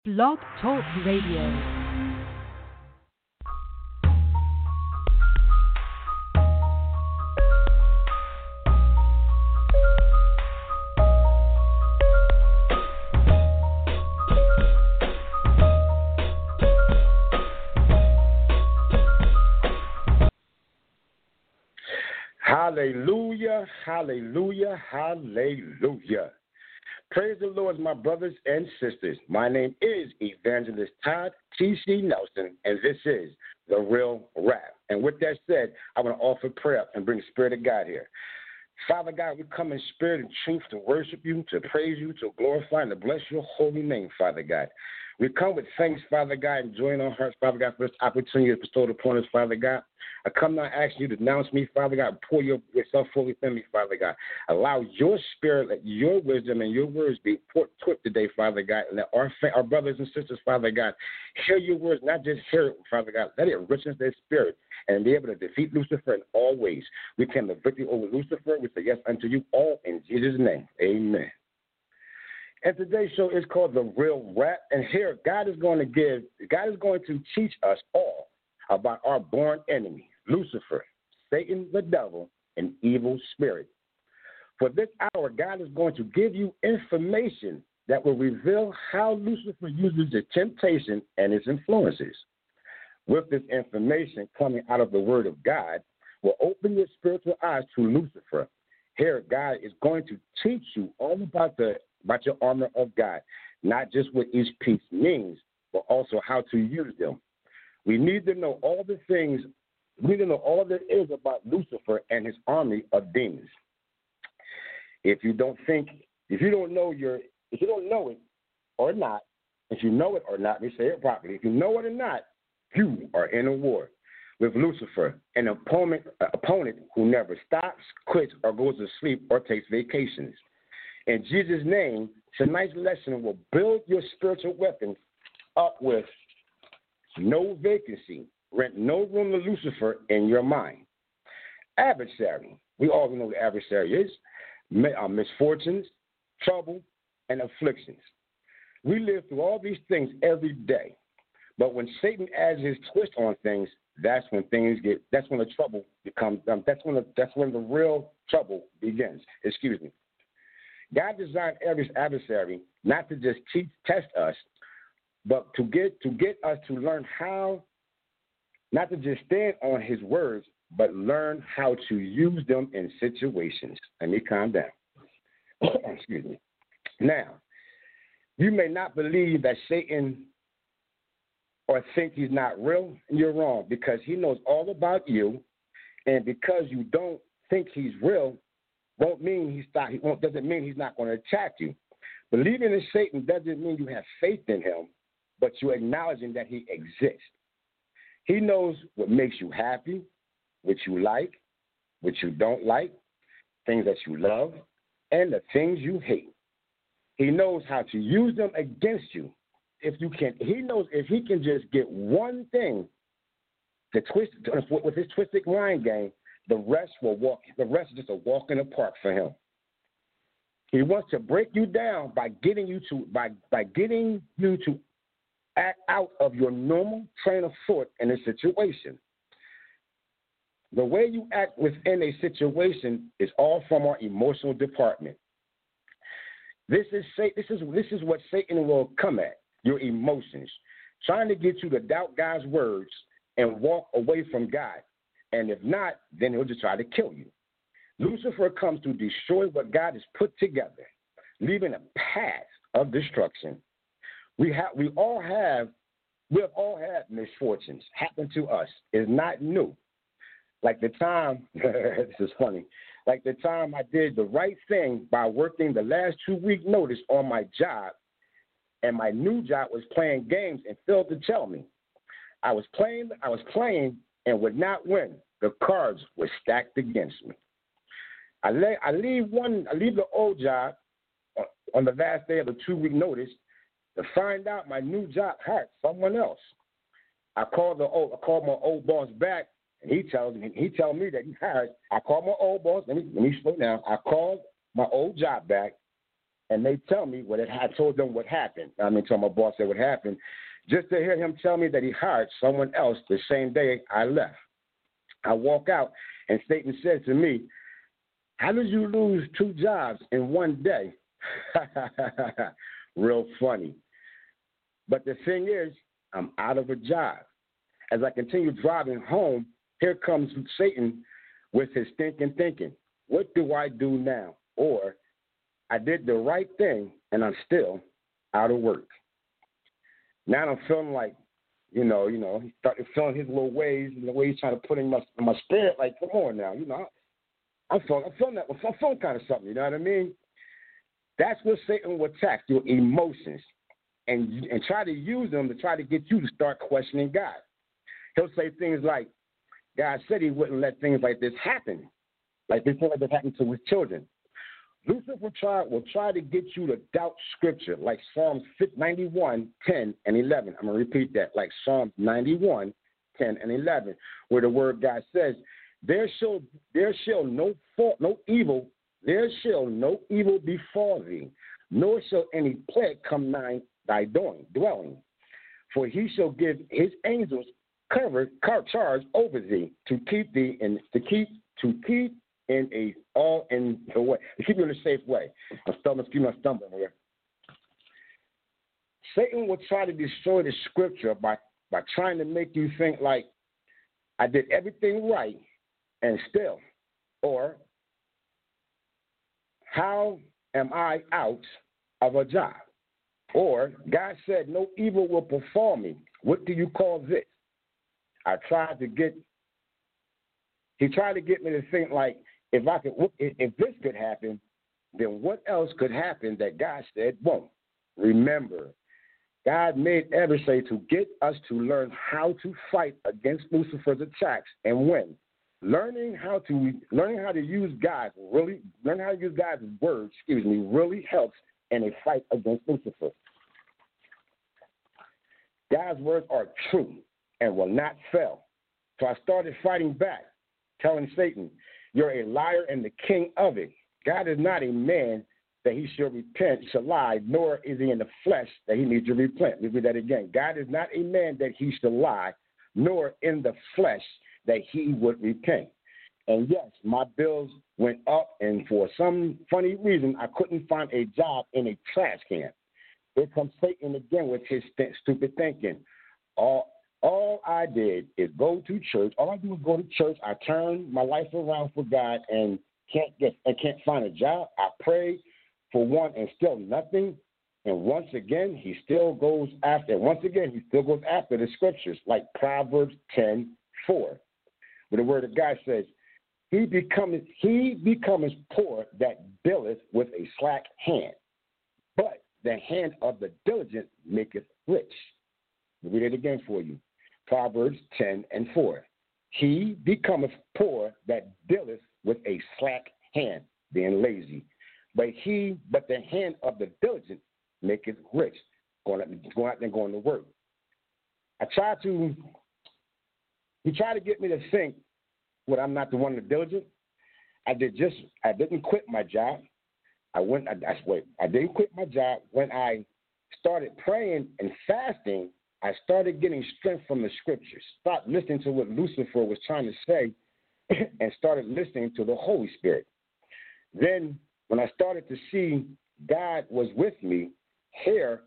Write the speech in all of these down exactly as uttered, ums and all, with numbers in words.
Blog Talk Radio. Hallelujah, hallelujah, hallelujah. Praise the Lord, my brothers and sisters. My name is Evangelist Todd T C. Nelson, and this is The Real Rap. And with that said, I want to offer prayer and bring the Spirit of God here. Father God, we come in spirit and truth to worship you, to praise you, to glorify and to bless your holy name, Father God. We come with thanks, Father God, and join our hearts, Father God, for this opportunity to bestow upon us, Father God. I come now asking you to announce me, Father God, pour your, yourself fully within me, Father God. Allow your spirit, let your wisdom and your words be put today, Father God, and let our, our brothers and sisters, Father God, hear your words, not just hear it, Father God. Let it enrich their spirit and be able to defeat Lucifer in all ways. We claim the victory over Lucifer. We say yes unto you all in Jesus' name. Amen. And today's show is called The Real Rap. And here, God is going to give, God is going to teach us all about our born enemy, Lucifer, Satan the devil, and evil spirit. For this hour, God is going to give you information that will reveal how Lucifer uses the temptation and its influences. With this information coming out of the Word of God, will open your spiritual eyes to Lucifer. Here, God is going to teach you all about the about your armor of God, not just what each piece means, but also how to use them. We need to know all the things, we need to know all there is about Lucifer and his army of demons. If you don't think, if you don't know your, if you don't know it or not, if you know it or not, let me say it properly, if you know it or not, you are in a war with Lucifer, an opponent, uh, opponent who never stops, quits, or goes to sleep or takes vacations. In Jesus' name, tonight's lesson will build your spiritual weapons up with no vacancy, rent no room to Lucifer in your mind. Adversary. We all know what the adversary is. Misfortunes, trouble, and afflictions. We live through all these things every day. But when Satan adds his twist on things, that's when things get, that's when the trouble becomes, um, that's when the, that's when the real trouble begins. Excuse me. God designed every adversary not to just teach, test us, but to get to get us to learn how, not to just stand on his words, but learn how to use them in situations. Let me calm down. Excuse me. Now, you may not believe that Satan or think he's not real, and you're wrong, because he knows all about you, and because you don't think he's real, won't mean he's not, he won't, doesn't mean he's not going to attack you. Believing in Satan doesn't mean you have faith in him, but you're acknowledging that he exists. He knows what makes you happy, what you like, what you don't like, things that you love, and the things you hate. He knows how to use them against you. If you can, he knows if he can just get one thing to twist with his twisted mind game, the rest will walk. The rest is just a walk in the park for him. He wants to break you down by getting you to by by getting you to act out of your normal train of thought in a situation. The way you act within a situation is all from our emotional department. This is this is this is what Satan will come at, your emotions, trying to get you to doubt God's words and walk away from God. And if not, then he'll just try to kill you. Lucifer comes to destroy what God has put together, leaving a path of destruction. We have, we all have, we have all had misfortunes happen to us. It's not new. Like the time, this is funny, like the time I did the right thing by working the last two week notice on my job, and my new job was playing games and failed to tell me. I was playing, I was playing and would not win. The cards were stacked against me. I, lay, I leave one, I leave the old job on the last day of the two-week notice to find out my new job had someone else. I called the old, I called my old boss back, and he tells me, he tells me that he hired. I called my old boss. Let me let me slow down. I called my old job back, and they tell me what it, I told them what happened. I mean, told my boss that what happened, just to hear him tell me that he hired someone else the same day I left. I walk out, and Satan said to me, "How did you lose two jobs in one day?" Real funny. But the thing is, I'm out of a job. As I continue driving home, here comes Satan with his thinking, thinking, what do I do now? Or, I did the right thing, and I'm still out of work. Now I'm feeling like, you know, you know, he started feeling his little ways and the way he's trying to put in my, in my spirit. Like, come on now, you know, I'm feeling, I'm feeling that, I'm feeling kind of something. You know what I mean? That's what Satan will attack, your emotions, and and try to use them to try to get you to start questioning God. He'll say things like, God said he wouldn't let things like this happen, like this thing like this happened to his children. Lucifer will try, will try to get you to doubt Scripture, like Psalms ninety-one, ten, and eleven. I'm going to repeat that, like Psalms ninety-one, ten, and eleven, where the word God says, there shall, there shall no fault, no evil, there shall no evil befall thee, nor shall any plague come nigh thy doing, dwelling. For he shall give his angels covered charge over thee to keep thee in to keep to keep in a all in the way to keep you in a safe way. I'm stumbling, excuse me, I'm stumbling here. Satan will try to destroy the Scripture by by trying to make you think like I did everything right and still, or how am I out of a job? Or God said no evil will befall me. What do you call this? I tried to get, he tried to get me to think like, if I could, if this could happen, then what else could happen that God said won't? Remember, God made every say to get us to learn how to fight against Lucifer's attacks and win. Learning how to learning how to use God really learning how to use God's words, excuse me, really helps in a fight against Lucifer. God's words are true and will not fail. So I started fighting back, telling Satan, you're a liar and the king of it. God is not a man that he should repent, shall lie, nor is he in the flesh that he needs to repent. Let me read that again. God is not a man that he should lie, nor in the flesh that he would repent. And yes, my bills went up, and for some funny reason, I couldn't find a job in a trash can. Here comes Satan again with his st- stupid thinking. All, all I did is go to church. All I do is go to church. I turn my life around for God and can't get, I can't find a job. I pray for one and still nothing. And once again, he still goes after. Once again, he still goes after the scriptures, like Proverbs ten four, where the word of God says, He becometh he becometh poor that dealeth with a slack hand, but the hand of the diligent maketh rich. I'll read it again for you. Proverbs ten and four. He becometh poor that dealeth with a slack hand, being lazy. But he, but the hand of the diligent maketh rich, going out, going out there and going to work. I tried to, he tried to get me to think, well, I'm not the one the diligent. I did just, I didn't quit my job. I went, I, I wait, I didn't quit my job. When I started praying and fasting, I started getting strength from the scriptures. Stopped listening to what Lucifer was trying to say and started listening to the Holy Spirit. Then when I started to see God was with me, here,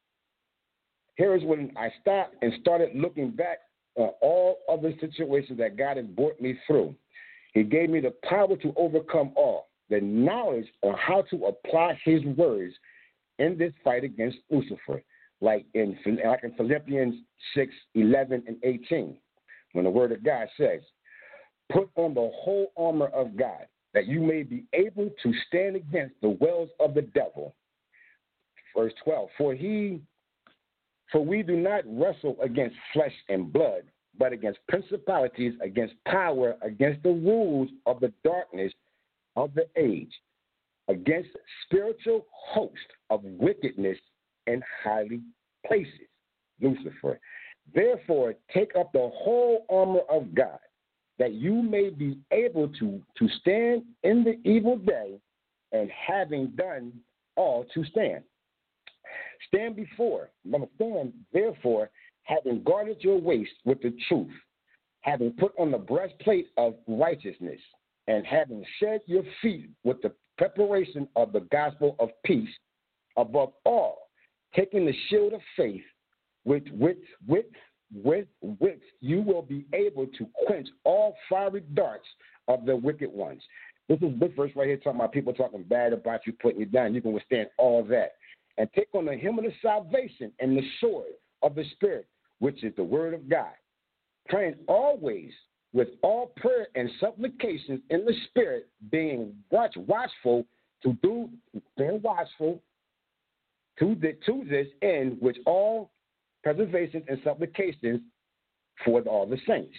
here is when I stopped and started looking back on all other situations that God has brought me through. He gave me the power to overcome all, the knowledge on how to apply his words in this fight against Lucifer, like in, like in Philippians six, eleven, and eighteen, when the word of God says, put on the whole armor of God, that you may be able to stand against the wiles of the devil. Verse twelve, for he, for we do not wrestle against flesh and blood, but against principalities, against power, against the rules of the darkness of the age, against spiritual hosts of wickedness in high places. Lucifer. Therefore, take up the whole armor of God, that you may be able to, to stand in the evil day, and having done all to stand. Stand before, remember, stand therefore, having guarded your waist with the truth, having put on the breastplate of righteousness, and having shed your feet with the preparation of the gospel of peace, above all, taking the shield of faith, with which, with, with which you will be able to quench all fiery darts of the wicked ones. This is this verse right here talking about people talking bad about you, putting you down. You can withstand all that. And take on the helmet of salvation and the sword of the Spirit, which is the word of God, praying always with all prayer and supplications in the Spirit, being watch, watchful to do, being watchful to, the, to this end, which all preservations and supplications for all the saints.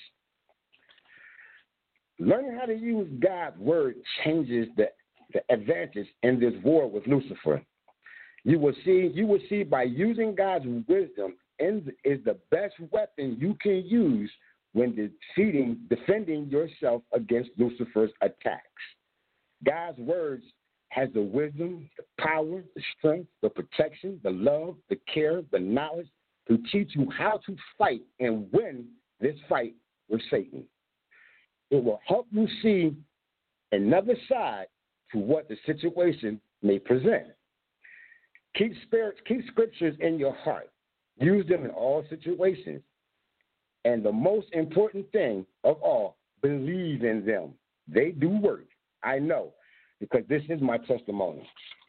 Learning how to use God's word changes the, the advantage in this war with Lucifer. You will see, you will see by using God's wisdom in, is the best weapon you can use when defeating, defending yourself against Lucifer's attacks. God's words has the wisdom, the power, the strength, the protection, the love, the care, the knowledge to teach you how to fight and win this fight with Satan. It will help you see another side to what the situation may present. Keep spirits, keep scriptures in your heart. Use them in all situations. And the most important thing of all, believe in them. They do work. I know, because this is my testimony.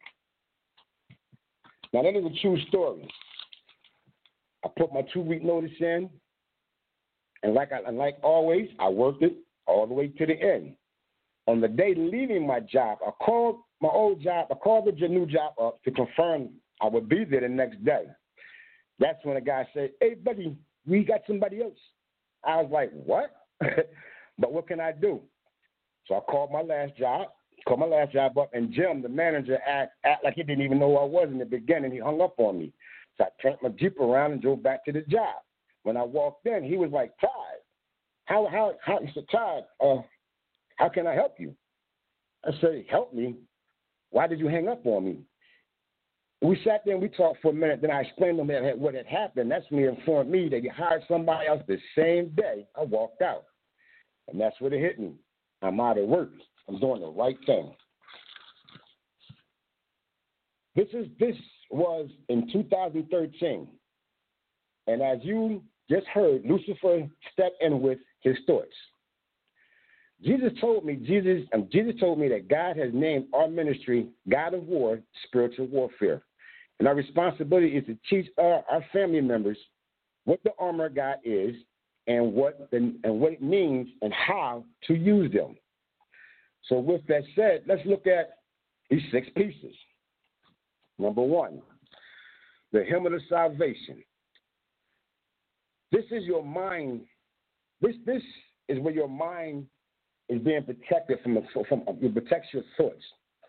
Now, that is a true story. I put my two-week notice in, and like I, and like always, I worked it all the way to the end. On the day leaving my job, I called my old job, I called the new job up to confirm I would be there the next day. That's when a guy said, "Hey, buddy, we got somebody else." I was like, "What?" But what can I do? So I called my last job, called my last job up, and Jim, the manager, act, act like he didn't even know who I was in the beginning. He hung up on me. So I turned my Jeep around and drove back to the job. When I walked in, he was like, "Todd, how, how, how," he said, "Todd, uh, how can I help you?" I said, "Help me? Why did you hang up on me?" We sat there and we talked for a minute. Then I explained to him what had happened. That's when he informed me that he hired somebody else the same day I walked out. And that's what it hit me. I'm out of work. I'm doing the right thing. This is this was in two thousand thirteen. And as you just heard, Lucifer stepped in with his thoughts. Jesus told me, Jesus, um, Jesus told me that God has named our ministry God of War, Spiritual Warfare. And our responsibility is to teach our, our family members what the armor of God is and what the, and what it means and how to use them. So with that said, let's look at these six pieces. Number one, the helmet of salvation. This is your mind. This this is where your mind is being protected from, the, from it protects your thoughts.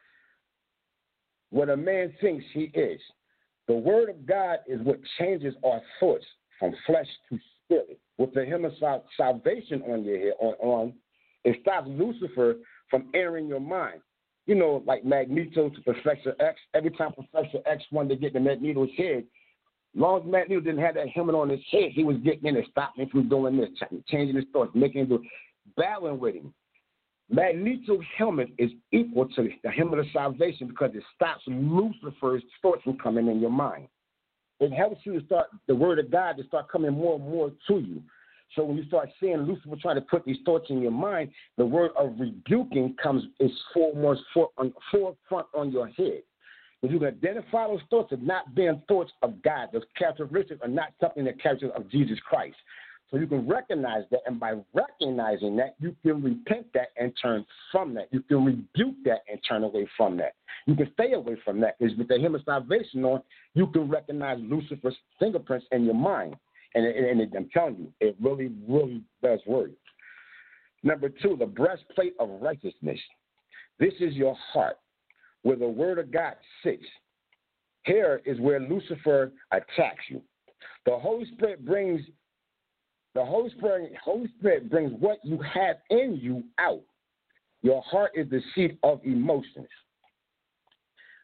What a man thinks he is. The word of God is what changes our thoughts from flesh to spirit. With the helmet of salvation on your head, on, on it stops Lucifer from entering your mind. You know, like Magneto to Professor X. Every time Professor X wanted to get in Magneto's head, as long as Magneto didn't have that helmet on his head, he was getting in and stopping him from doing this, changing his thoughts, making him do, battling with him. Magneto's helmet is equal to the helmet of salvation because it stops Lucifer's thoughts from coming in your mind. It helps you to start the word of God to start coming more and more to you. So when you start seeing Lucifer trying to put these thoughts in your mind, the word of rebuking comes is foremost for, on, forefront on your head. If you can identify those thoughts as not being thoughts of God, those characteristics are not something that characters of Jesus Christ. So you can recognize that, and by recognizing that, you can repent that and turn from that. You can rebuke that and turn away from that. You can stay away from that because with the helmet of salvation on, you can recognize Lucifer's fingerprints in your mind. And, and, and I'm telling you, it really, really does work. Number two, the breastplate of righteousness. This is your heart, where the word of God sits. Here is where Lucifer attacks you. The Holy Spirit brings the Holy Spirit, Holy Spirit brings what you have in you out. Your heart is the seat of emotions.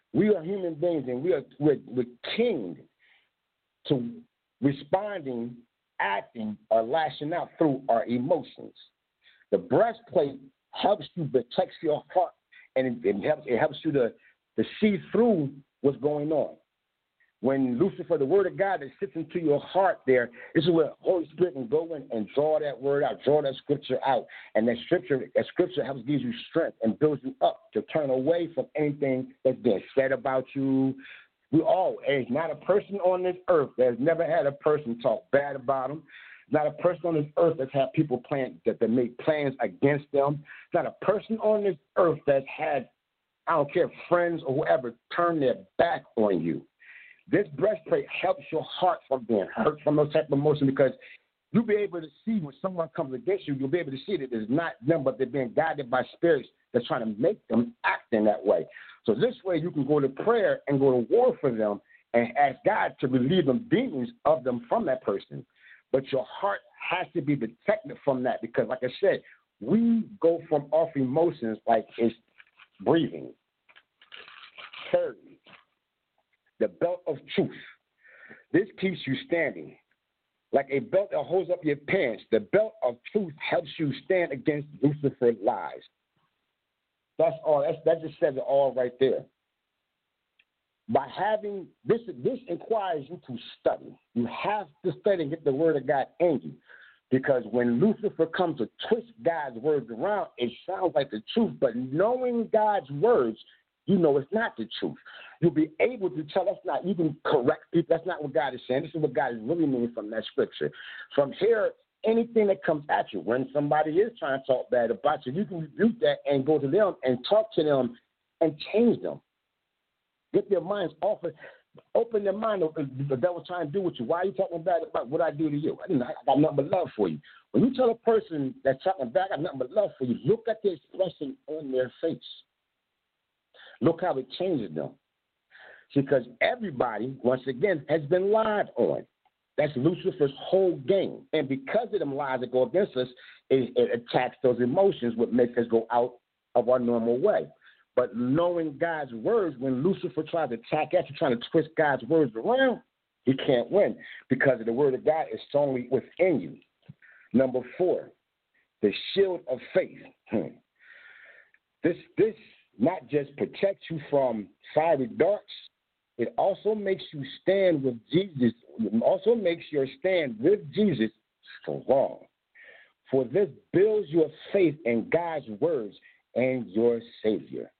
We are human beings, and we are we're, we're kinged to responding, acting, or lashing out through our emotions. The breastplate helps you, protects your heart, and it, it helps it helps you to, to see through what's going on. When Lucifer, the word of God that sits into your heart there, this is where the Holy Spirit can go in and draw that word out, draw that scripture out. And that scripture, that scripture helps give you strength and builds you up to turn away from anything that's been said about you. We all, there's not a person on this earth that has never had a person talk bad about them. Not a person on this earth that's had people plan, that they made plans against them. Not a person on this earth that's had, I don't care, friends or whoever, turn their back on you. This breastplate helps your heart from being hurt from those type of emotions, because you'll be able to see when someone comes against you, you'll be able to see that it's not them, but they're being guided by spirits that's trying to make them act in that way. So this way you can go to prayer and go to war for them and ask God to relieve them demons of them from that person. But your heart has to be protected from that, because, like I said, we go from off emotions like it's breathing. Third, the belt of truth. This keeps you standing. Like a belt that holds up your pants, the belt of truth helps you stand against Lucifer's lies. That's all. That's, that just says it all right there. By having this, this requires you to study. You have to study and get the word of God in you. Because when Lucifer comes to twist God's words around, it sounds like the truth. But knowing God's words, you know it's not the truth. You'll be able to tell that's not, you can correct people. That's not what God is saying. This is what God is really meaning from that scripture. From here, anything that comes at you, when somebody is trying to talk bad about you, you can rebuke that and go to them and talk to them and change them. Get their minds off it. Open their mind. The devil's trying to do with you. Why are you talking bad about what I do to you? I, didn't, I got nothing but love for you. When you tell a person that's talking bad, I got nothing but love for you, look at the expression on their face. Look how it changes them. Because everybody, once again, has been lied on. That's Lucifer's whole game. And because of them lies that go against us, it, it attacks those emotions, what makes us go out of our normal way. But knowing God's words, when Lucifer tries to attack at you, trying to twist God's words around, he can't win, because the word of God is strongly within you. Number four, the shield of faith. Hmm. This, this not just protects you from fiery darts, it also makes you stand with Jesus. It also makes your stand with Jesus strong. For this builds your faith in God's words and your Savior.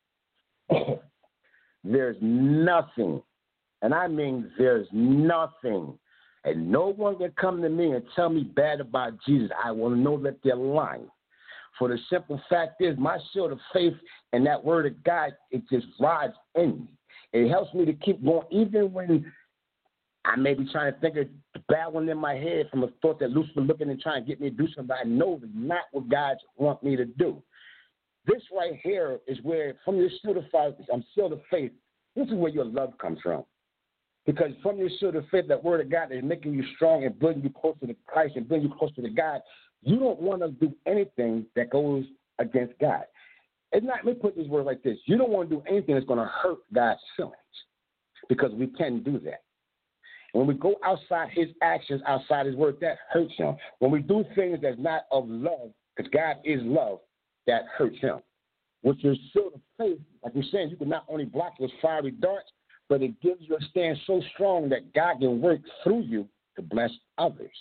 There's nothing, and I mean there's nothing, and no one can come to me and tell me bad about Jesus. I will know that they're lying. For the simple fact is, my shield of faith and that word of God, it just rides in me. It helps me to keep going, even when I may be trying to think of the bad one in my head from a thought that Lucifer looking and trying to get me to do something. I know it's not what God wants me to do. This right here is where, from your shield of faith, I'm shield of faith, this is where your love comes from. Because from your shield of faith, that word of God is making you strong and building you closer to Christ and bringing you closer to God. You don't want to do anything that goes against God. It's not, let me put this word like this. You don't want to do anything that's going to hurt God's feelings, because we can do that. When we go outside his actions, outside his word, that hurts him. When we do things that's not of love, because God is love, that hurts him. With your shield of faith, like you're saying, you can not only block those fiery darts, but it gives you a stand so strong that God can work through you to bless others.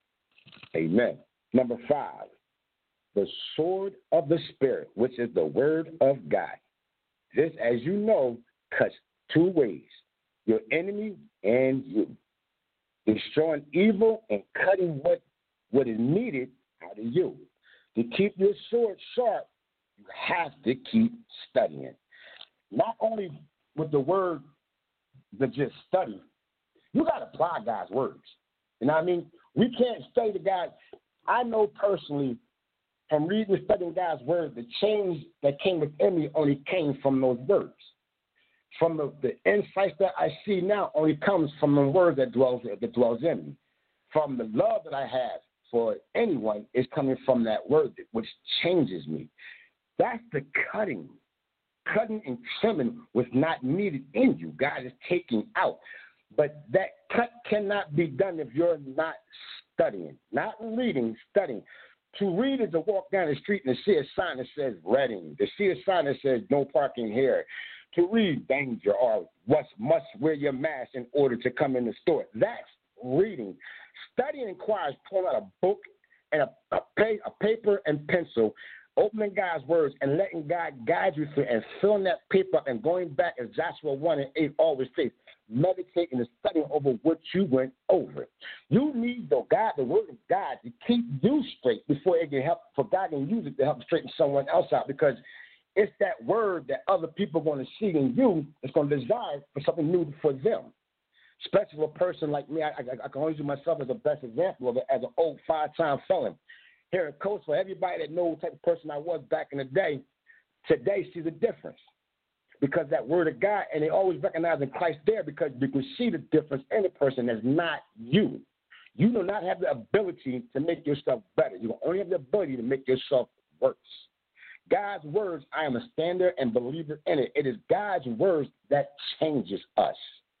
Amen. Number five, the sword of the Spirit, which is the word of God. This, as you know, cuts two ways, your enemy and you. Destroying evil and cutting what, what is needed out of you. To keep your sword sharp, you have to keep studying. Not only with the word, but just study. You got to apply God's words. You know what I mean? We can't study the God. I know personally, from reading and studying God's words, the change that came within me only came from those words. From the, the insights that I see now only comes from the word that dwells, that dwells in me. From the love that I have for anyone is coming from that word, which changes me. That's the cutting cutting and trimming was not needed in you. God is taking out. But that cut cannot be done if you're not studying, not reading, studying. To read is to walk down the street and see a sign that says Reading, to see a sign that says no parking here, to read danger or must, must wear your mask in order to come in the store. That's reading. Studying requires pulling out a book and a, a, pay, a paper and pencil, opening God's words and letting God guide you through and filling that paper up and going back, as Joshua one and eight always says, meditating and studying over what you went over. You need the God, the word of God, to keep you straight before it can help, for God can use it to help straighten someone else out, because it's that word that other people are going to see in you. It's going to desire for something new for them. Especially for a person like me, I, I, I can only use myself as the best example of it as an old five-time felon. Here in Coast, for everybody that knows the type of person I was back in the day, today sees a difference. Because that word of God, and they always recognize in Christ there, because you can see the difference in a person that's not you. You do not have the ability to make yourself better. You only have the ability to make yourself worse. God's words, I am a stander and believer in it. It is God's words that changes us.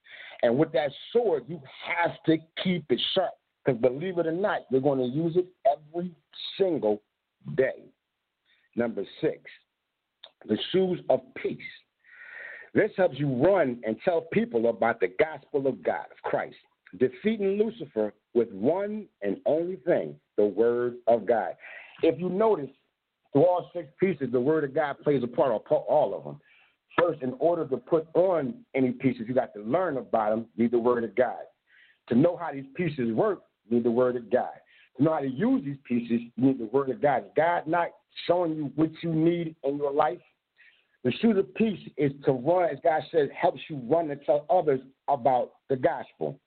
And with that sword, you have to keep it sharp, because believe it or not, you're going to use it every single day. Number six, the shoes of peace. This helps you run and tell people about the gospel of God, of Christ, defeating Lucifer with one and only thing, the word of God. If you notice, through all six pieces, the word of God plays a part, or all of them. First, in order to put on any pieces, you got to learn about them, you need the word of God. To know how these pieces work, you need the word of God. To know how to use these pieces, you need the word of God. Is God not showing you what you need in your life? The shoes of peace is to run, as God says, helps you run and tell others about the gospel.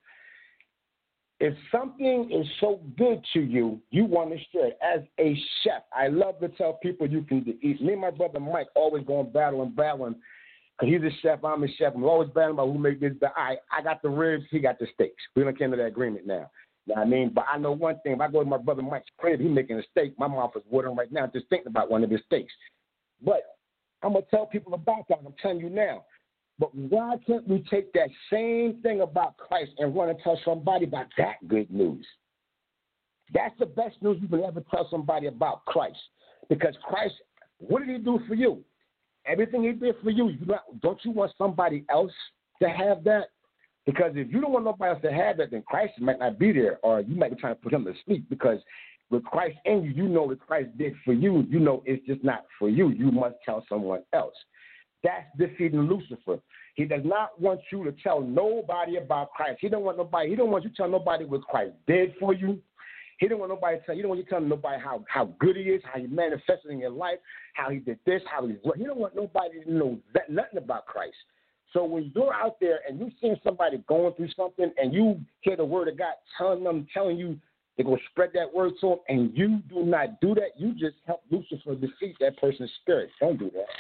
If something is so good to you, you want to share it. As a chef, I love to tell people you can eat. Me and my brother Mike always going battling, battling. Because he's a chef, I'm a chef. I'm always battling about who make this. But I, I got the ribs, he got the steaks. We don't come to that agreement now. You know what I mean? But I know one thing. If I go to my brother Mike's crib, he's making a steak. My mouth is watering right now just thinking about one of his steaks. But I'm going to tell people about that. I'm telling you now. But why can't we take that same thing about Christ and run and tell somebody about that good news? That's the best news you can ever tell somebody about Christ. Because Christ, what did he do for you? Everything he did for you, you not, don't you want somebody else to have that? Because if you don't want nobody else to have that, then Christ might not be there, or you might be trying to put him to sleep. Because with Christ in you, you know what Christ did for you. You know it's just not for you. You must tell someone else. That's defeating Lucifer. He does not want you to tell nobody about Christ. He don't want nobody. He don't want you to tell nobody what Christ did for you. He don't want nobody to tell. He don't want you to tell nobody how, how good he is, how he manifested in your life, how he did this, how he's. He don't want nobody to know that, nothing about Christ. So when you're out there and you're seeing somebody going through something, and you hear the word of God telling them, telling you they're going to spread that word to them, and you do not do that, you just help Lucifer defeat that person's spirit. Don't do that.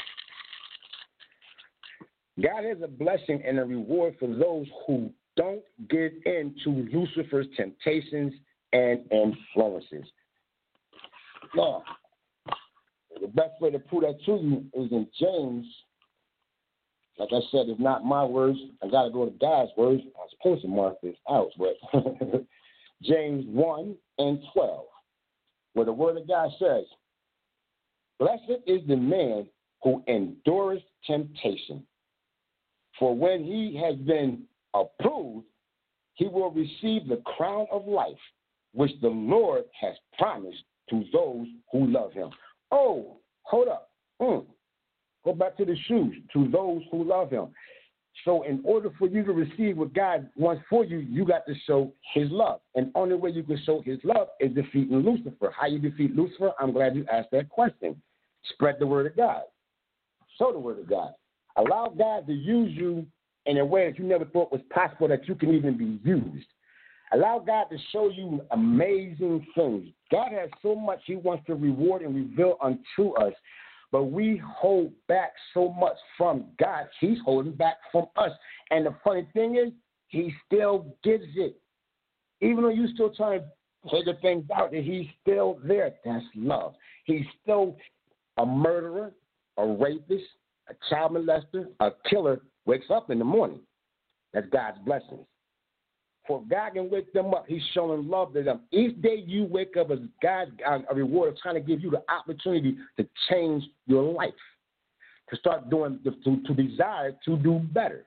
God has a blessing and a reward for those who don't give in to Lucifer's temptations and influences. Now, the best way to prove that to you is in James. Like I said, it's not my words. I got to go to God's words. I'm supposed to mark this out, but James one and twelve, where the word of God says, "Blessed is the man who endures temptation. For when he has been approved, he will receive the crown of life, which the Lord has promised to those who love him." Oh, hold up. Mm. Go back to the shoes, to those who love him. So in order for you to receive what God wants for you, you got to show his love. And the only way you can show his love is defeating Lucifer. How you defeat Lucifer? I'm glad you asked that question. Spread the word of God. Show the word of God. Allow God to use you in a way that you never thought was possible, that you can even be used. Allow God to show you amazing things. God has so much he wants to reward and reveal unto us, but we hold back so much from God. He's holding back from us. And the funny thing is, he still gives it. Even though you're still trying to figure things out, that he's still there. That's love. He's still a murderer, a rapist, a child molester, a killer wakes up in the morning. That's God's blessings. For God can wake them up, he's showing love to them. Each day you wake up as God's a reward of trying to give you the opportunity to change your life, to start doing, to, to desire to do better.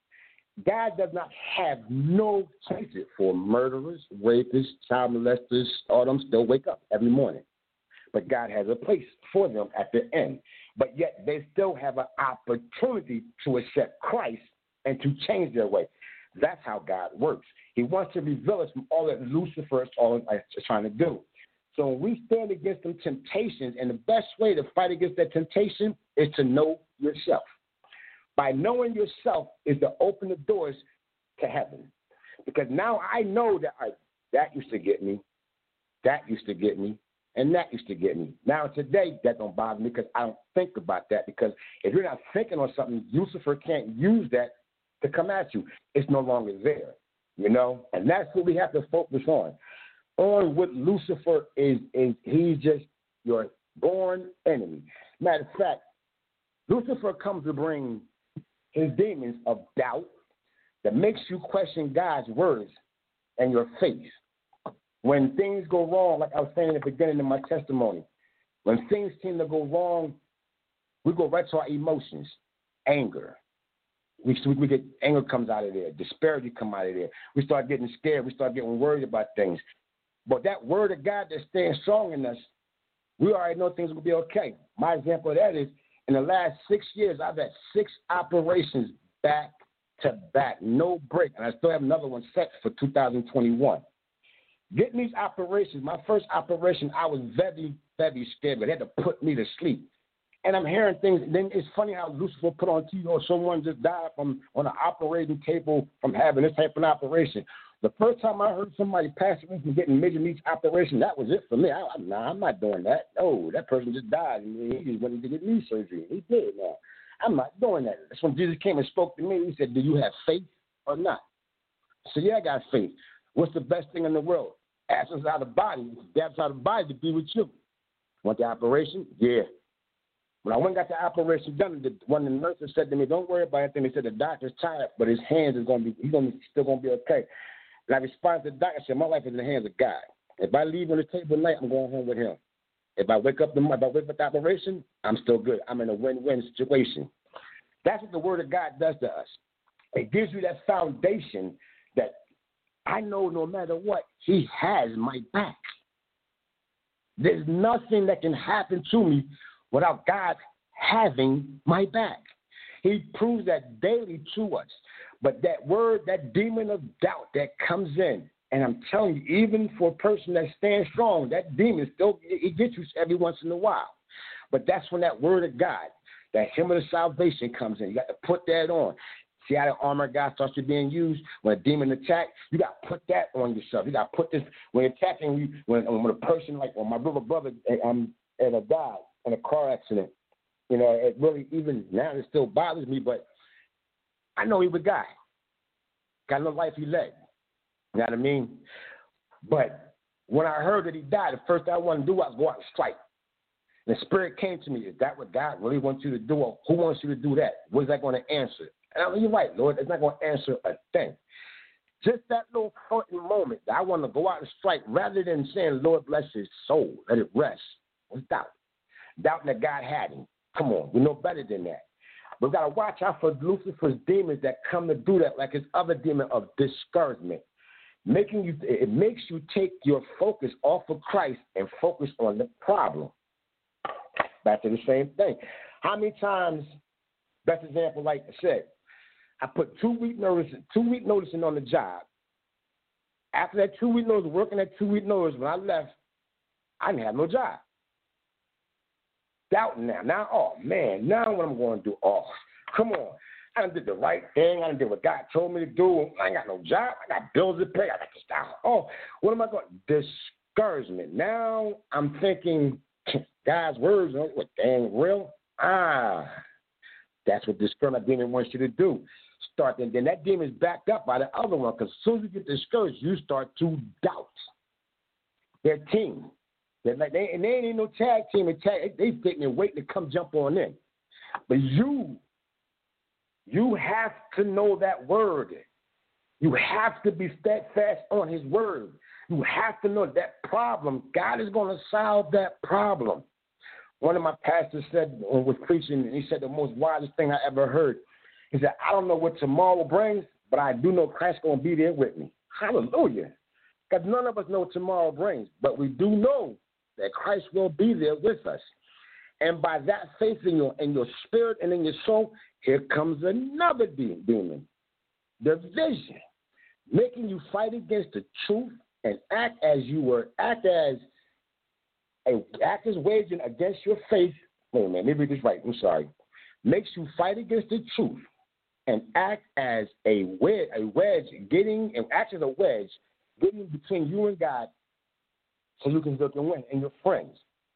God does not have no places for murderers, rapists, child molesters, all them still wake up every morning. But God has a place for them at the end. But yet they still have an opportunity to accept Christ and to change their way. That's how God works. He wants to reveal us from all that Lucifer is all trying to do. So when we stand against them temptations, and the best way to fight against that temptation is to know yourself. By knowing yourself is to open the doors to heaven. Because now I know that I, that used to get me, that used to get me, and that used to get me. Now today, that don't bother me because I don't think about that. Because if you're not thinking on something, Lucifer can't use that to come at you. It's no longer there, you know? And that's what we have to focus on. On what Lucifer is, is he's just your born enemy. Matter of fact, Lucifer comes to bring his demons of doubt that makes you question God's words and your faith. When things go wrong, like I was saying in the beginning of my testimony, when things seem to go wrong, we go right to our emotions, anger. We, we get anger comes out of there, disparity come out of there. We start getting scared. We start getting worried about things. But that word of God that stands strong in us, we already know things will be okay. My example of that is, in the last six years, I've had six operations back to back, no break, and I still have another one set for two thousand twenty-one. Getting these operations, my first operation, I was very, very scared, but they had to put me to sleep. And I'm hearing things. And then it's funny how Lucifer put on T V, or someone just died from on an operating table from having this type of operation. The first time I heard somebody pass away from getting major needs operation, that was it for me. I, I, nah, I'm not doing that. No, that person just died, and he just went to get knee surgery. He did now. I'm not doing that. That's when Jesus came and spoke to me. He said, do you have faith or not? I said, yeah, I got faith. What's the best thing in the world? Absence out of the body, absence out of the body to be with you. Want the operation? Yeah. When I went and got the operation done, the, one of the nurses said to me, don't worry about anything. They said the doctor's tired, but his hands is going to be, he's gonna, still going to be okay. And I responded to the doctor, I said, my life is in the hands of God. If I leave on the table at night, I'm going home with him. If I wake up the if I wake up the operation, I'm still good. I'm in a win-win situation. That's what the Word of God does to us. It gives you that foundation that I know no matter what, he has my back. There's nothing that can happen to me without God having my back. He proves that daily to us. But that word, that demon of doubt that comes in, and I'm telling you, even for a person that stands strong, that demon still, it gets you every once in a while. But that's when that word of God, that helmet of salvation comes in. You got to put that on. See how the armor of God starts to being used? When a demon attacks, you got to put that on yourself. You got to put this, when attacking you, when, when a person, like when my little brother um, and a died in a car accident, you know, it really, even now it still bothers me, but I know he was a guy. Got no life he led. You know what I mean? But when I heard that he died, the first thing I wanted to do was go out and strike. And the Spirit came to me, is that what God really wants you to do? Or who wants you to do that? What is that going to answer? And I'm like, you're right, Lord. It's not going to answer a thing. Just that little floating moment that I want to go out and strike, rather than saying, Lord, bless his soul, let it rest, was doubt. Doubting that God had him. Come on, we know better than that. We've got to watch out for Lucifer's demons that come to do that, like his other demon of discouragement. Making you, it makes you take your focus off of Christ and focus on the problem. Back to the same thing. How many times, best example, like I said, I put two week notice, two week noticing on the job. After that two week notice, working that two week notice, when I left, I didn't have no job. Doubting now. Now, oh, man, now what I'm going to do? Oh, come on. I done did the right thing. I done did what God told me to do. I ain't got no job. I got bills to pay. I got this down. Oh, what am I going to? Discouragement. Now I'm thinking God's words, what, dang real? Ah, that's what discouragement demon wants you to do. Start, and then that demon is backed up by the other one, because as soon as you get discouraged, you start to doubt their team. They're like, they, and they ain't no tag team. And tag, they sitting there waiting to come jump on in. But you, you have to know that word. You have to be steadfast on his word. You have to know that problem, God is going to solve that problem. One of my pastors said, when was preaching, and he said the most wisest thing I ever heard. He said, I don't know what tomorrow brings, but I do know Christ's going to be there with me. Hallelujah. Because none of us know what tomorrow brings, but we do know that Christ will be there with us. And by that faith in your, in your spirit and in your soul, here comes another demon, division, making you fight against the truth and act as you were, act as a act as waging against your faith. Wait a minute, let me read this right. I'm sorry. Makes you fight against the truth and act as a wedge, a wedge getting, and act as a wedge getting between you and God, so you can look and win, and your friends.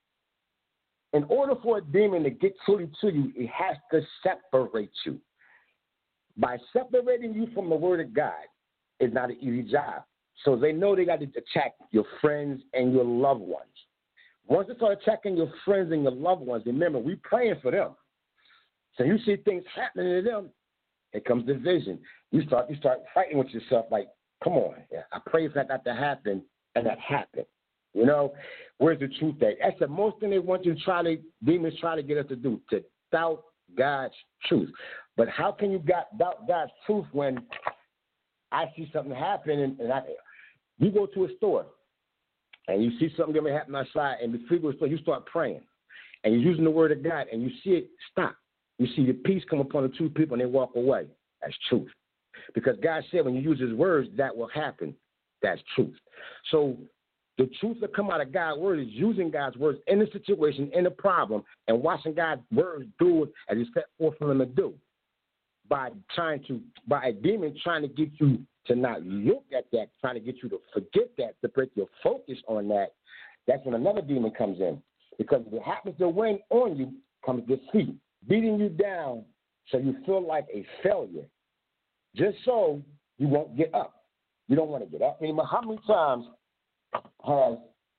In order for a demon to get truly to you, it has to separate you. By separating you from the Word of God, it's not an easy job. So they know they got to attack your friends and your loved ones. Once they start attacking your friends and your loved ones, remember, we're praying for them. So you see things happening to them, it comes division. You start you start fighting with yourself like, come on, I pray for that to happen, and that happened. You know, where's the truth at? That's the most thing they want you to try to, demons try to get us to do, to doubt God's truth. But how can you got, doubt God's truth when I see something happen and, and I, you go to a store and you see something going to happen outside, and before you go to the store, you start praying and you're using the word of God and you see it stop. You see the peace come upon the two people and they walk away. That's truth. Because God said when you use his words, that will happen. That's truth. So the truth that come out of God's word is using God's words in the situation, in the problem, and watching God's words do it as he set forth for them to do. By trying to, by a demon trying to get you to not look at that, trying to get you to forget that, to break your focus on that, that's when another demon comes in. Because if it happens to win on you, comes defeat, beating you down so you feel like a failure, just so you won't get up. You don't want to get up anymore. How many times have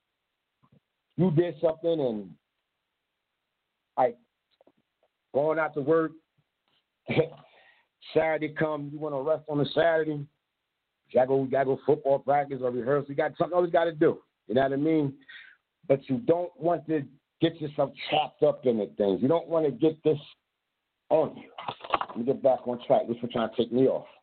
you did something and like going out to work, Saturday come, you want to rest on a Saturday, you gotta go, you gotta go football practice or rehearsal, you got something always got to do. You know what I mean? But you don't want to get yourself trapped up in the things. You don't want to get this on you. Let me get back on track. This is trying to take me off.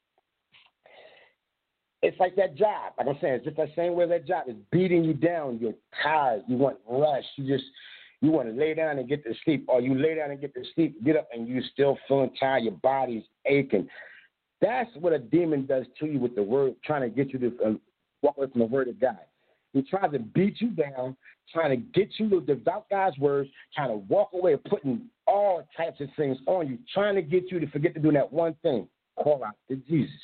It's like that job. Like I'm saying, it's just that same way that job is beating you down. You're tired. You want rest. You just you want to lay down and get to sleep, or you lay down and get to sleep, get up, and you're still feeling tired. Your body's aching. That's what a demon does to you with the word, trying to get you to uh, walk away from the word of God. He tries to beat you down, trying to get you to devout God's words, trying to walk away, putting all types of things on you, trying to get you to forget to do that one thing, call out to Jesus.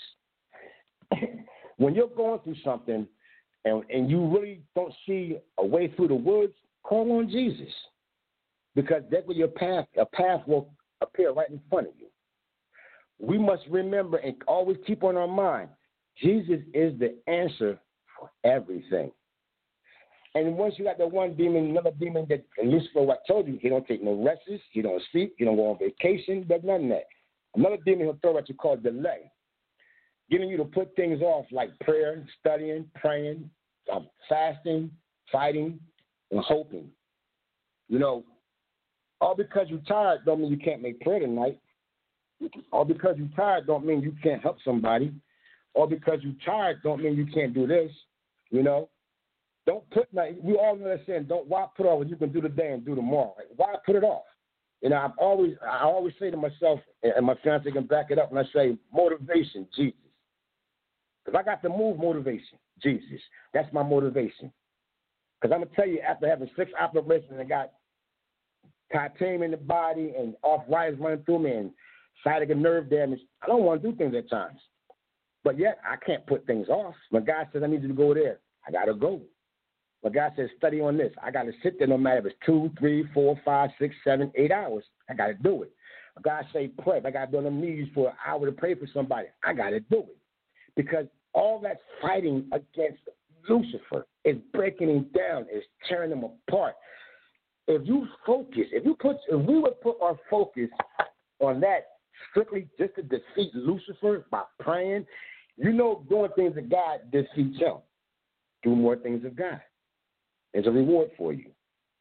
When you're going through something and, and you really don't see a way through the woods, call on Jesus. Because that's where your path, a path will appear right in front of you. We must remember and always keep on our mind, Jesus is the answer for everything. And once you got that one demon, another demon that Lucifer, what I told you, he don't take no rests, he don't sleep, he don't go on vacation, does none of that. Another demon he'll throw at you called delay, getting you to put things off like prayer, studying, praying, um, fasting, fighting, and hoping. You know, all because you're tired don't mean you can't make prayer tonight. All because you're tired don't mean you can't help somebody. All because you're tired don't mean you can't do this, you know. Don't put, we all know that saying, don't, why put off what you can do today and do tomorrow? Like, why put it off? You know, I've always, I always say to myself, and my fiance can back it up, and I say, motivation, Jesus. Because I got to move, motivation, Jesus. That's my motivation. Because I'm going to tell you, after having six operations and I got titanium in the body and arthritis running through me and sciatic nerve damage, I don't want to do things at times. But yet, I can't put things off. When God says I need you to go there, I got to go. When God says study on this, I got to sit there no matter if it's two, three, four, five, six, seven, eight hours. I got to do it. When God say pray, I got to be on the knees for an hour to pray for somebody. I got to do it. Because all that fighting against Lucifer is breaking him down, is tearing him apart. if you focus, if you put, if we would put our focus on that strictly just to defeat Lucifer by praying, you know, doing things of God defeats him. Do more things of God. There's a reward for you.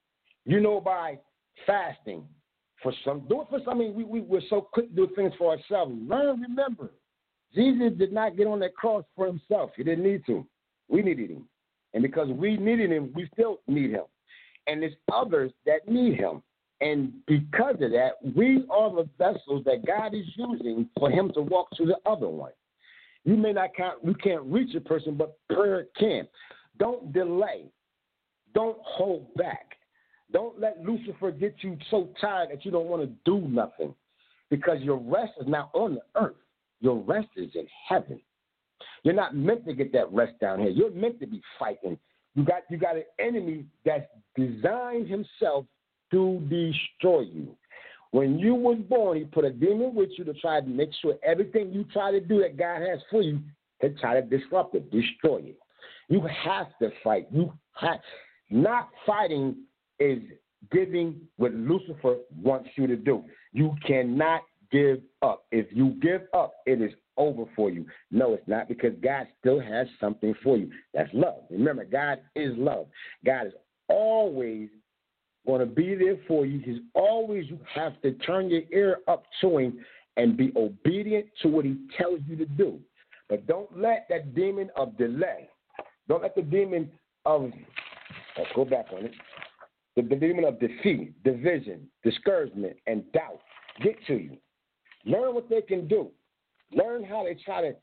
You know, by fasting for some, do it for some. I mean, we, we, we're so quick to do things for ourselves. Learn, remember, Jesus did not get on that cross for himself. He didn't need to. We needed him. And because we needed him, we still need him. And there's others that need him. And because of that, we are the vessels that God is using for him to walk to the other one. You may not count, you can't reach a person, but prayer can. Don't delay. Don't hold back. Don't let Lucifer get you so tired that you don't want to do nothing, because your rest is not on the earth. Your rest is in heaven. You're not meant to get that rest down here. You're meant to be fighting. You got you got an enemy that's designed himself to destroy you. When you was born, he put a demon with you to try to make sure everything you try to do that God has for you, to try to disrupt it, destroy it. You have to fight. You have, not fighting is giving what Lucifer wants you to do. You cannot give up. If you give up, it is over for you. No, it's not, because God still has something for you. That's love. Remember, God is love. God is always going to be there for you. He's always, you have to turn your ear up to him and be obedient to what he tells you to do. But don't let that demon of delay, don't let the demon of, let's go back on it, the, the demon of defeat, division, discouragement, and doubt get to you. Learn what they can do. Learn how they try to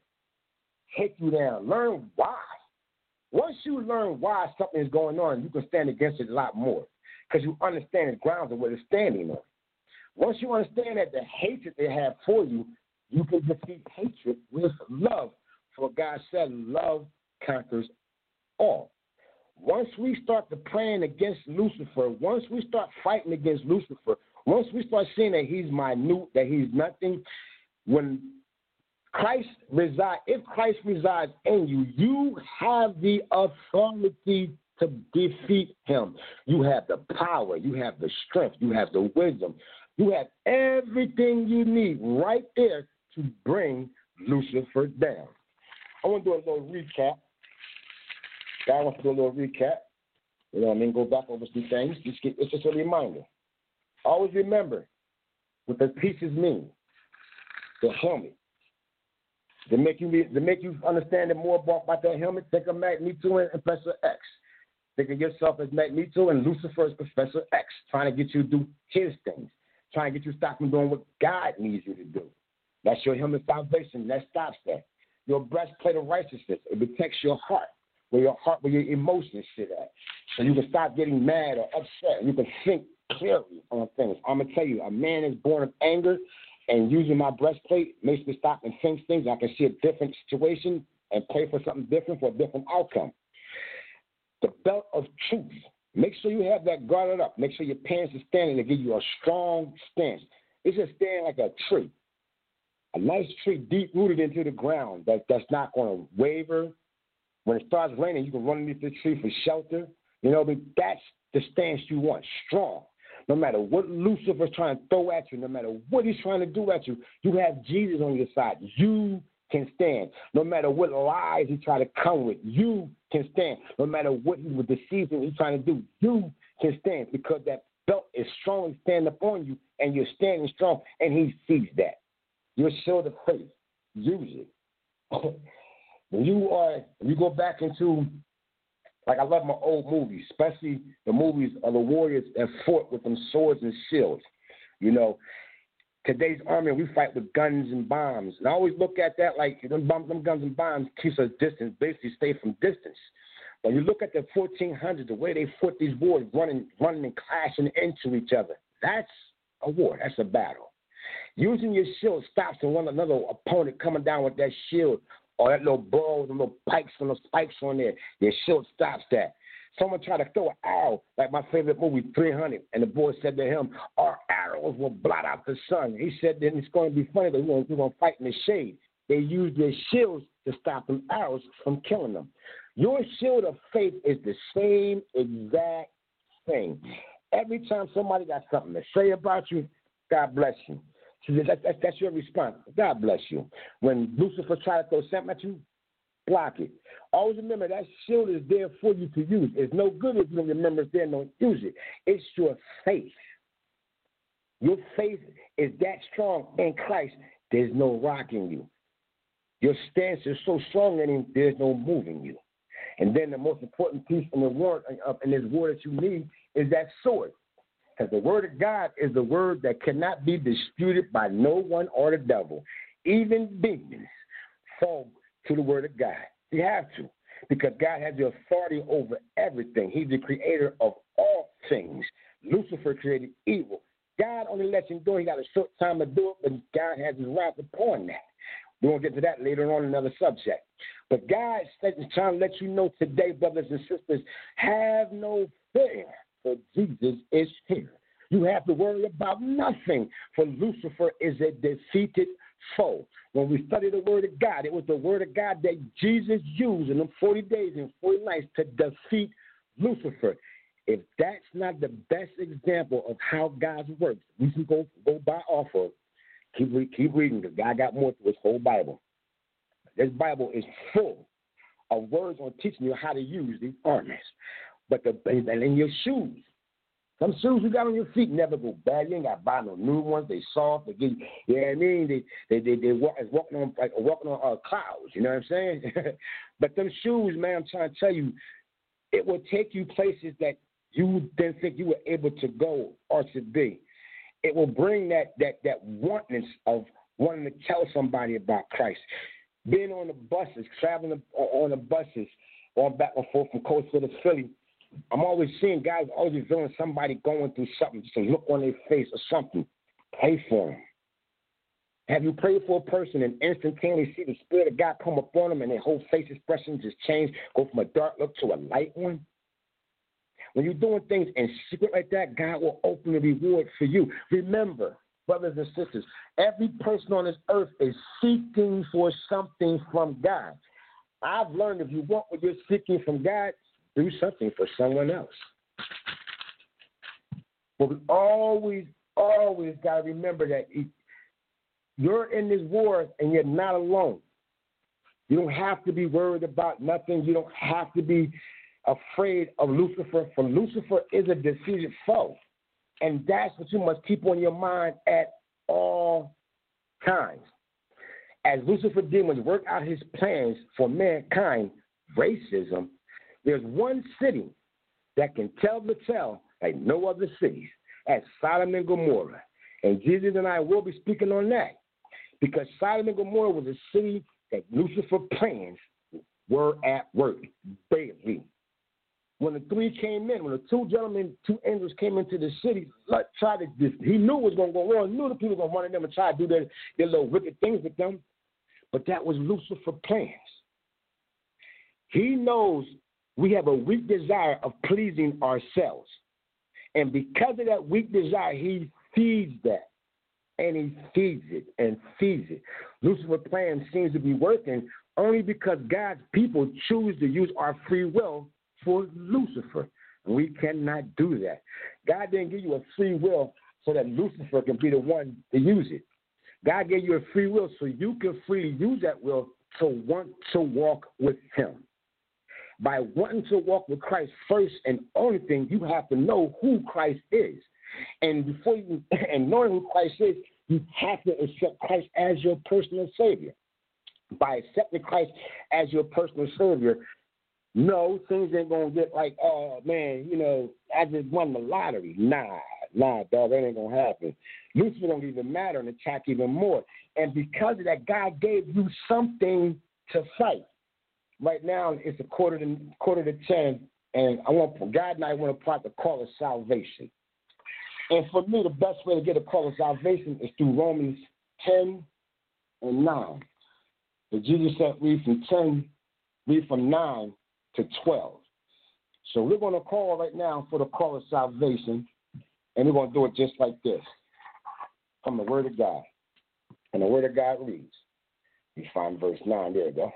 take you down. Learn why. Once you learn why something is going on, you can stand against it a lot more, because you understand the grounds of what it's standing on. Once you understand that the hatred they have for you, you can defeat hatred with love. For God said, love conquers all. Once we start to praying against Lucifer, once we start fighting against Lucifer, once we start seeing that he's minute, that he's nothing, when Christ resides, if Christ resides in you, you have the authority to defeat him. You have the power, you have the strength, you have the wisdom, you have everything you need right there to bring Lucifer down. I want to do a little recap. God wants to do a little recap. You know what I mean? Go back over some things. Just get, it's just a reminder. Always remember what the pieces mean. The helmet. To make you to make you understand it more about, about that helmet, think of Magneto and Professor X. Think of yourself as Magneto and Lucifer as Professor X, trying to get you to do his things, trying to get you to stop from doing what God needs you to do. That's your helmet of salvation. That stops that. Your breastplate of righteousness, it protects your heart, where your heart, where your emotions sit at. So you can stop getting mad or upset. You can think clearly on things. I'm going to tell you, a man is born of anger, and using my breastplate makes me stop and think things. I can see a different situation and pray for something different for a different outcome. The belt of truth. Make sure you have that guarded up. Make sure your pants are standing to give you a strong stance. It's just standing like a tree. A nice tree deep rooted into the ground that, that's not going to waver. When it starts raining, you can run underneath the tree for shelter. You know, but that's the stance you want, strong. No matter what Lucifer's trying to throw at you, no matter what he's trying to do at you, you have Jesus on your side. You can stand. No matter what lies he try to come with, you can stand. No matter what he was deceiving he's trying to do, you can stand, because that belt is strongly standing up on you, and you're standing strong, and he sees that. Your shield of faith, use it. When you are, when you go back into, like I love my old movies, especially the movies of the warriors that fought with them swords and shields. You know, today's army, we fight with guns and bombs. And I always look at that like them, them guns and bombs keeps us distance, basically stay from distance. When you look at the fourteen hundreds, the way they fought these wars, running, running and clashing into each other, that's a war. That's a battle. Using your shield stops and one another opponent coming down with that shield or that little bow, the little pikes and those spikes on there. Your shield stops that. Someone tried to throw an arrow, like my favorite movie, three hundred, and the boy said to him, our arrows will blot out the sun. He said, then it's going to be funny, but we're going to fight in the shade. They used their shields to stop them arrows from killing them. Your shield of faith is the same exact thing. Every time somebody got something to say about you, God bless you. So that, that, that's your response. God bless you. When Lucifer tried to throw something at you, block it. Always remember that shield is there for you to use. It's no good if you don't remember it's there and don't use it. It's your faith. Your faith is that strong in Christ, there's no rocking you. Your stance is so strong in him, there's no moving you. And then the most important piece in the word, in this word that you need, is that sword. Because the word of God is the word that cannot be disputed by no one or the devil. Even demons fall to the word of God. You have to, because God has the authority over everything. He's the creator of all things. Lucifer created evil. God only lets him do it. He got a short time to do it, but God has his wrath upon that. We're going to get to that later on in another subject. But God is trying to let you know today, brothers and sisters, have no fear, for Jesus is here. You have to worry about nothing, for Lucifer is a defeated foe. When we study the word of God, it was the word of God that Jesus used in them forty days and forty nights to defeat Lucifer. If that's not the best example of how God works, we can go go by off of. Keep, keep reading, because God got more to his whole Bible. This Bible is full of words on teaching you how to use these armors. But the and in your shoes, some shoes you got on your feet never go bad. You ain't got to buy no new ones. They soft. They get, you know what I mean? They they they, they walk, it's walking on like walking on uh, clouds. You know what I'm saying? But them shoes, man, I'm trying to tell you, it will take you places that you didn't think you were able to go or to be. It will bring that that that wantness of wanting to tell somebody about Christ. Being on the buses, traveling on the buses, going back and forth from Coastal to Philly, I'm always seeing guys always feeling somebody going through something, just a look on their face or something. Pray for them. Have you prayed for a person and instantaneously see the Spirit of God come upon them and their whole face expression just change, go from a dark look to a light one? When you're doing things in secret like that, God will open the reward for you. Remember, brothers and sisters, every person on this earth is seeking for something from God. I've learned if you want what you're seeking from God, do something for someone else. But we always, always got to remember that you're in this war and you're not alone. You don't have to be worried about nothing. You don't have to be afraid of Lucifer, for Lucifer is a defeated foe. And that's what you must keep on your mind at all times. As Lucifer demons work out his plans for mankind, racism, there's one city that can tell the tale like no other cities. That's Sodom and Gomorrah. And Jesus and I will be speaking on that, because Sodom and Gomorrah was a city that Lucifer's plans were at work daily. When the three came in, when the two gentlemen, two angels came into the city, like, tried to, he knew what was going to go wrong. He knew the people were going to run at them and try to do their, their little wicked things with them. But that was Lucifer's plans. He knows we have a weak desire of pleasing ourselves. And because of that weak desire, he feeds that. And he feeds it and feeds it. Lucifer's plan seems to be working only because God's people choose to use our free will for Lucifer. We cannot do that. God didn't give you a free will so that Lucifer can be the one to use it. God gave you a free will so you can freely use that will to want to walk with him. By wanting to walk with Christ first and only thing, you have to know who Christ is. And before you and knowing who Christ is, you have to accept Christ as your personal Savior. By accepting Christ as your personal Savior, no, things ain't going to get like, oh, man, you know, I just won the lottery. Nah, nah, dog, that ain't going to happen. Lucifer don't even matter and attack even more. And because of that, God gave you something to fight. Right now, it's a quarter to quarter to ten, and I want God and I want to apply the call of salvation. And for me, the best way to get a call of salvation is through Romans ten and nine. But Jesus said, read from ten, read from nine to twelve. So we're going to call right now for the call of salvation, and we're going to do it just like this, from the Word of God. And the Word of God reads, you find verse nine, there you go,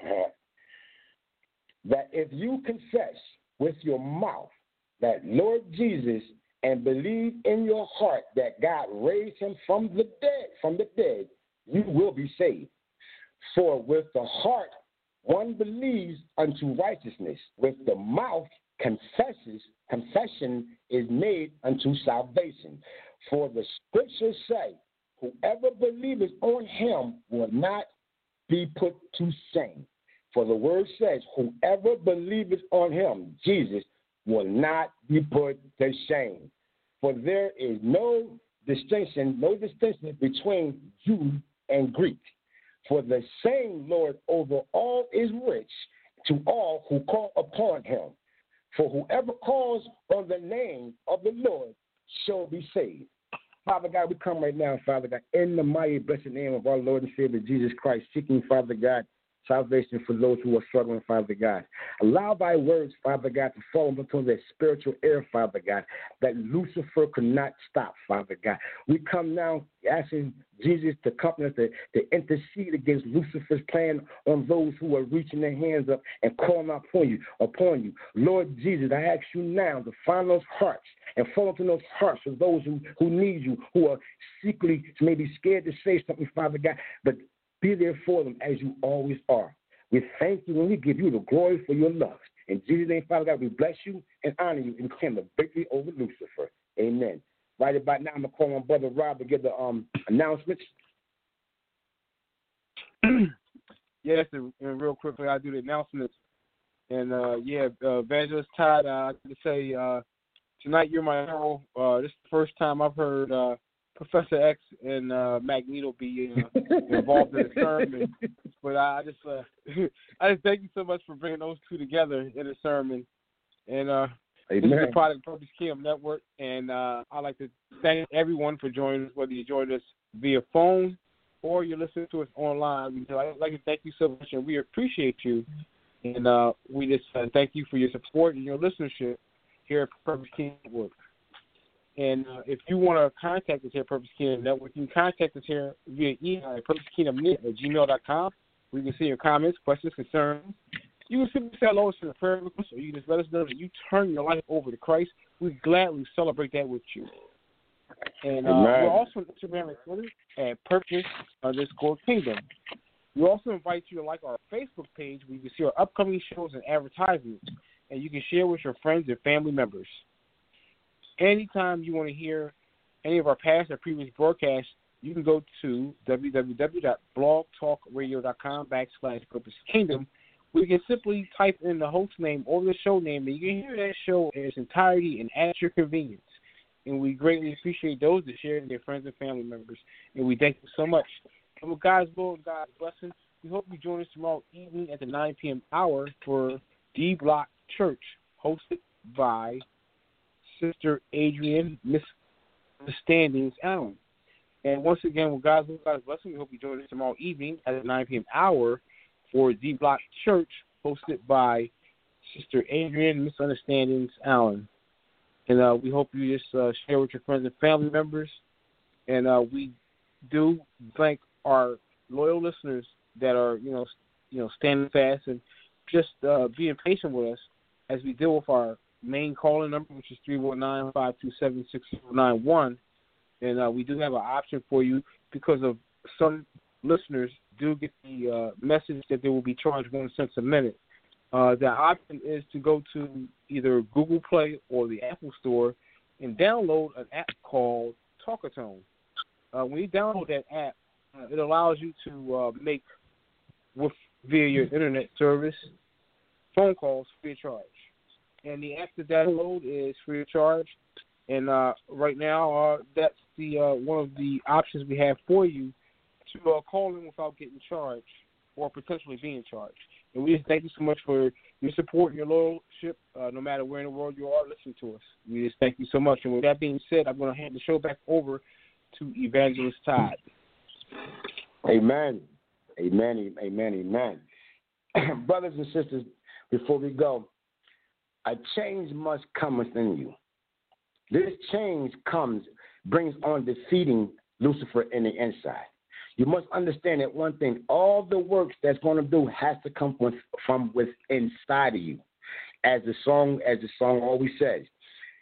that if you confess with your mouth that Lord Jesus and believe in your heart that God raised him from the dead, from the dead, you will be saved. For with the heart one believes unto righteousness, with the mouth confesses, confession is made unto salvation. For the scriptures say, whoever believeth on him will not be put to shame. For the word says, whoever believeth on him, Jesus, will not be put to shame. For there is no distinction, no distinction between Jew and Greek. For the same Lord over all is rich to all who call upon him. For whoever calls on the name of the Lord shall be saved. Father God, we come right now, Father God, in the mighty blessed name of our Lord and Savior Jesus Christ, seeking, Father God, salvation for those who are struggling, Father God. Allow thy words, Father God, to fall into their spiritual ear, Father God, that Lucifer could not stop, Father God. We come now asking Jesus to come to, to intercede against Lucifer's plan on those who are reaching their hands up and calling out upon you, upon you. Lord Jesus, I ask you now to find those hearts and fall into those hearts of those who, who need you, who are secretly maybe scared to say something, Father God, but be there for them as you always are. We thank you and we give you the glory for your love. In Jesus' name, Father God, we bless you and honor you and claim the victory over Lucifer. Amen. Right about now, I'm going to call on Brother Rob to give the um, announcements. Yes, and, and real quickly, I'll do the announcements. And, uh, yeah, uh, Evangelist Todd, uh, I have to say, uh, tonight you're my hero. Uh, this is the first time I've heard uh, Professor X and uh, Magneto be uh, involved in the sermon, but I just uh, I just thank you so much for bringing those two together in a sermon. And uh, this is a product of Purpose Kingdom Network, and uh, I'd like to thank everyone for joining us, whether you joined us via phone or you're listening to us online. I'd like to thank you so much, and we appreciate you. And uh, we just uh, thank you for your support and your listenership here at Purpose Kingdom Network. And uh, if you want to contact us here at Purpose Kingdom Network, you can contact us here via email at purpose kingdom net at gmail dot com. We can see your comments, questions, concerns. You can simply say hello to the prayer request, or you can just let us know that you turn your life over to Christ. We gladly celebrate that with you. And uh, we're also on Instagram and Twitter at Purpose underscore Kingdom. We also invite you to like our Facebook page where you can see our upcoming shows and advertisements, and you can share with your friends and family members. Anytime you want to hear any of our past or previous broadcasts, you can go to w w w dot blog talk radio dot com backslash Purpose Kingdom, where you can simply type in the host name or the show name, and you can hear that show in its entirety and at your convenience. And we greatly appreciate those that share with their friends and family members. And we thank you so much. And with God's will and God's blessing, we hope you join us tomorrow evening at the nine p.m. hour for D Block Church, hosted by Sister Adrienne Misunderstandings Allen. And once again, with God's will and God's blessing, we hope you join us tomorrow evening at the nine p.m. hour for D Block Church, hosted by Sister Adrienne Misunderstandings Allen. And uh, we hope you just uh, share with your friends and family members. And uh, we do thank our loyal listeners that are, you know, you know, standing fast and just uh, being patient with us as we deal with our main calling number, which is three one nine, five two seven, six zero nine one. And uh, we do have an option for you because of some listeners do get the uh, message that they will be charged one cent a minute. Uh, the option is to go to either Google Play or the Apple Store and download an app called Talkatone. Uh, when you download that app, uh, it allows you to uh, make, with via your internet service, phone calls free of charge. And the app to download is free of charge. And uh, right now, uh, that's the uh, one of the options we have for you to uh, call in without getting charged or potentially being charged. And we just thank you so much for your support and your loyalty, uh, no matter where in the world you are listening to us. We just thank you so much. And with that being said, I'm going to hand the show back over to Evangelist Todd. Amen. Amen. Amen. Amen. Brothers and sisters, before we go, a change must come within you. This change comes, brings on defeating Lucifer in the inside. You must understand that one thing, all the works that's going to do has to come with, from within inside of you. As the song, as the song always says,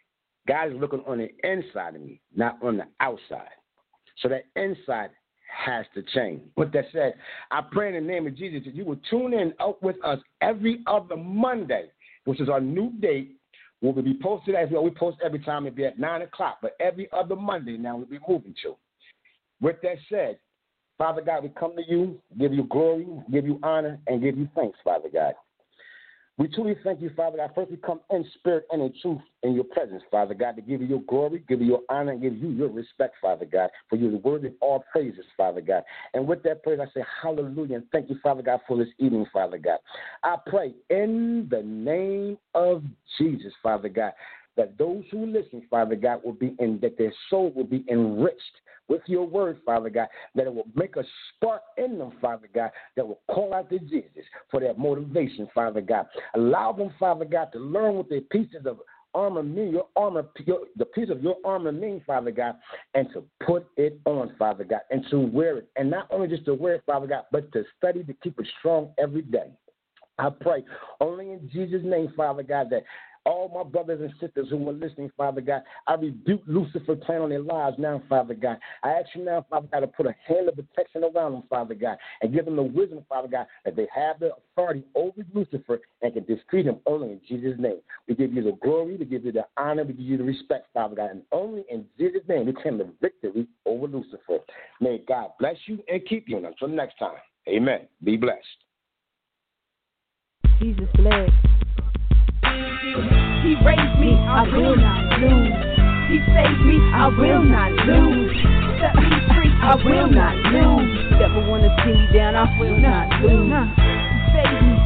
God is looking on the inside of me, not on the outside. So that inside has to change. With that said, I pray in the name of Jesus that you will tune in out with us every other Monday, which is our new date. We'll be posted as well. We post every time. It'll be at nine o'clock, but every other Monday now we'll be moving to. With that said, Father God, we come to you, give you glory, give you honor, and give you thanks, Father God. We truly thank you, Father God. First, we come in spirit and in truth in your presence, Father God, to give you your glory, give you your honor, and give you your respect, Father God, for you're the worthy of all praises, Father God. And with that praise, I say hallelujah, and thank you, Father God, for this evening, Father God. I pray in the name of Jesus, Father God, that those who listen, Father God, will be in, that their soul will be enriched with your word, Father God, that it will make a spark in them, Father God, that will call out to Jesus for their motivation, Father God. Allow them, Father God, to learn what their pieces of armor mean, your armor, your, the piece of your armor mean, Father God, and to put it on, Father God, and to wear it. And not only just to wear it, Father God, but to study to keep it strong every day. I pray only in Jesus' name, Father God, that all my brothers and sisters who are listening, Father God, I rebuke Lucifer plan on their lives now, Father God. I ask you now, Father God, to put a hand of protection around them, Father God, and give them the wisdom, Father God, that they have the authority over Lucifer and can defeat him only in Jesus' name. We give you the glory, we give you the honor, we give you the respect, Father God, and only in Jesus' name we claim the victory over Lucifer. May God bless you and keep you. And until next time, amen. Be blessed. Jesus bless. He raised me, I will not lose. He saved me, I will not lose. Set me free, I will not lose. Never wanna see me down, I will not lose. He saved me.